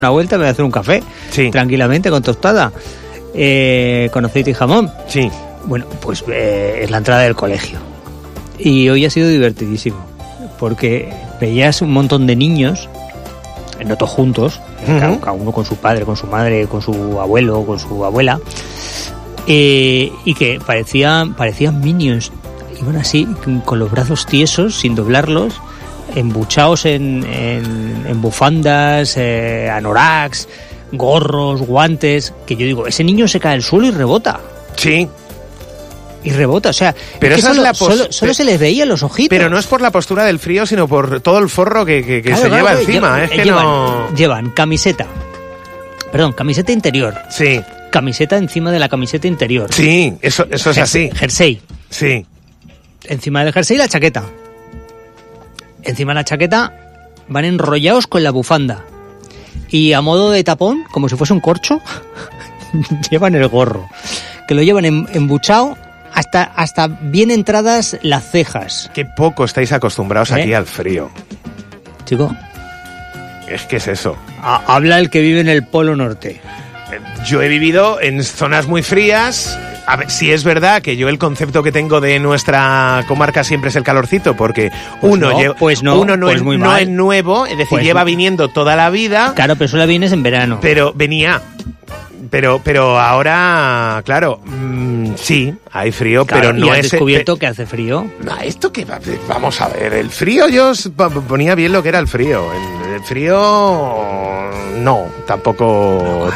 una vuelta, me voy a hacer un café, tranquilamente, con tostada, con aceite y jamón. Sí. Bueno, pues es la entrada del colegio. Y hoy ha sido divertidísimo, porque veías un montón de niños, no todos juntos, cada uno con su padre, con su madre, con su abuelo, con su abuela, y que parecían minions. Iban así, con los brazos tiesos, sin doblarlos, embuchados en bufandas, anoraks, gorros, guantes, que yo digo, ese niño se cae al suelo y rebota. Sí. Y rebota, o sea, pero es que solo se les veía los ojitos. Pero no es por la postura del frío, sino por todo el forro que claro, se lleva encima. Llevan camiseta interior. Sí. Camiseta encima de la camiseta interior. Sí, eso es así. Jersey. Sí. Encima del jersey la chaqueta. Encima de la chaqueta van enrollados con la bufanda. Y a modo de tapón, como si fuese un corcho, llevan el gorro. Que lo llevan embuchado hasta bien entradas las cejas. Qué poco estáis acostumbrados aquí al frío. Chico. Es que es eso. Habla el que vive en el Polo Norte. Yo he vivido en zonas muy frías. A ver, sí es verdad que yo el concepto que tengo de nuestra comarca siempre es el calorcito, porque uno no es nuevo, es decir, lleva viniendo toda la vida. Claro, pero solo vienes en verano. Pero venía. Pero ahora, claro, sí, hay frío, claro, pero no ¿y has es... descubierto que hace frío? ¿Esto qué? Vamos a ver, el frío, yo ponía bien lo que era el frío. El frío, no, tampoco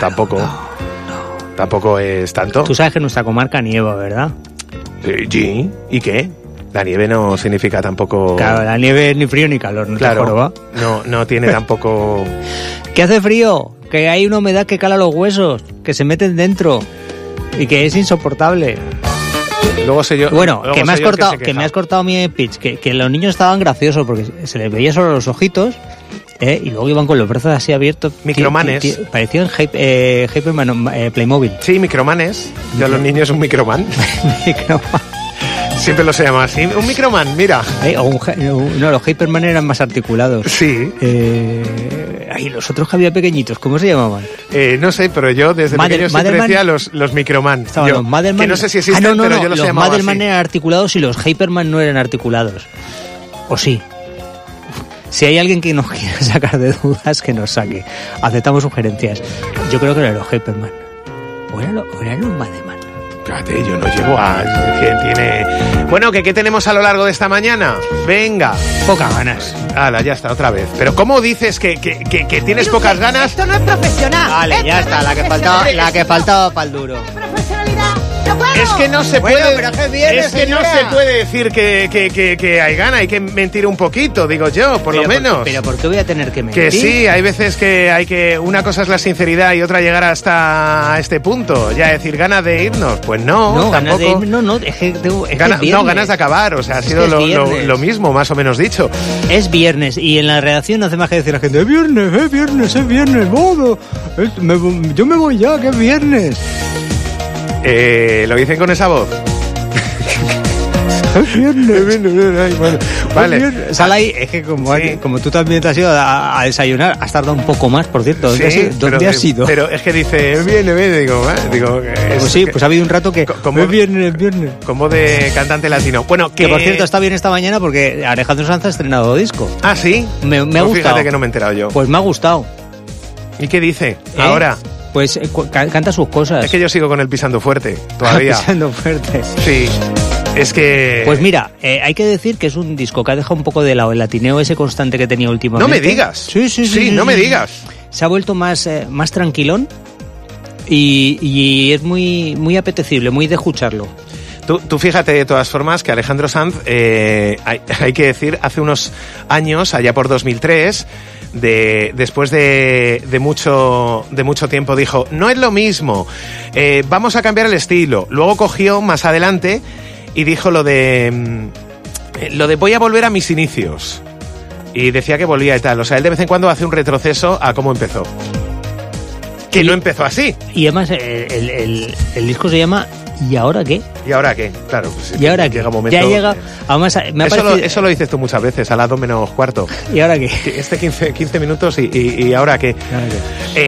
es tanto. Tú sabes que en nuestra comarca nieva, ¿verdad? Sí, ¿y qué? La nieve no significa tampoco... Claro, la nieve es ni frío ni calor, ¿no? Claro, no tiene tampoco... ¿Qué hace frío? Que hay una humedad que cala los huesos, que se meten dentro y que es insoportable. Luego sé yo... Bueno, que me has cortado mi pitch, que los niños estaban graciosos porque se les veía solo los ojitos, y luego iban con los brazos así abiertos. Micromanes. Parecían Hyperman, Playmobil. Sí, micromanes. Yo a los niños un microman. Microman. Siempre lo se llama así. Un microman, mira. No, los Hyperman eran más articulados. Sí. Los otros que había pequeñitos, ¿cómo se llamaban? No sé, pero yo desde pequeño siempre decía los microman. Estaban los Madelman. Que no sé si existen, pero yo los llamaba así. Los Madelman eran articulados y los Hyperman no eran articulados. ¿O sí? Si hay alguien que nos quiera sacar de dudas, que nos saque. Aceptamos sugerencias. Yo creo que eran los Hyperman. ¿O eran los Madelman? Fíjate, yo no llego a... ¿Quién tiene...? Bueno, ¿qué tenemos a lo largo de esta mañana? Venga. Pocas ganas. Hala, ya está, otra vez. Pero ¿cómo dices que tienes pocas ganas? Esto no es profesional. Vale, ya está, la que faltaba para el duro. Profesionalidad. No puedo. Es que no se bueno, puede... pero es viernes, no se puede decir que hay gana, hay que mentir un poquito, digo yo, por lo menos. Pero ¿por qué voy a tener que mentir? Que sí, hay veces que hay que... Una cosa es la sinceridad y otra llegar hasta este punto. Ya decir, ganas de irnos. Pues no, tampoco. Ganas de acabar, o sea, ha sido lo mismo, más o menos dicho. Es viernes y en la redacción no hace más que decir a la gente, es viernes, modo. Yo me voy ya, que es viernes. ¿Lo dicen con esa voz? Vale. Sal ahí, es que como tú también te has ido a desayunar, has tardado un poco más, por cierto. ¿Dónde has ido? Pero es que dice, viene, digo, pues sí, pues ha habido un rato que es viernes. Con voz de cantante latino. Bueno, que por cierto está bien esta mañana porque Alejandro Sanz ha estrenado disco. Ah, ¿sí? Me ha gustado. Fíjate que no me he enterado yo. Pues me ha gustado. ¿Y qué dice ahora? Pues canta sus cosas. Es que yo sigo con el pisando fuerte todavía. Pisando fuerte. Sí. Es que... Pues mira, hay que decir que es un disco que ha dejado un poco de lado el latineo ese constante que tenía últimamente. No me digas. Sí, no me digas. Se ha vuelto más tranquilón y es muy apetecible, muy de escucharlo. Tú fíjate de todas formas que Alejandro Sanz, hay que decir, hace unos años, allá por 2003... después de mucho tiempo dijo, no es lo mismo, vamos a cambiar el estilo. Luego cogió más adelante y dijo lo de voy a volver a mis inicios, y decía que volvía y tal. O sea, él de vez en cuando hace un retroceso a cómo empezó. Que no empezó así. Y además el disco se llama ¿Y ahora qué? ¿Y ahora qué? Claro, pues ¿Y ahora qué? llega un momento. Ya llega. Además, me ha parecido... eso lo dices tú muchas veces, a las 2 menos cuarto. ¿Y ahora qué? 15 minutos y ahora qué. ¿Y ahora qué?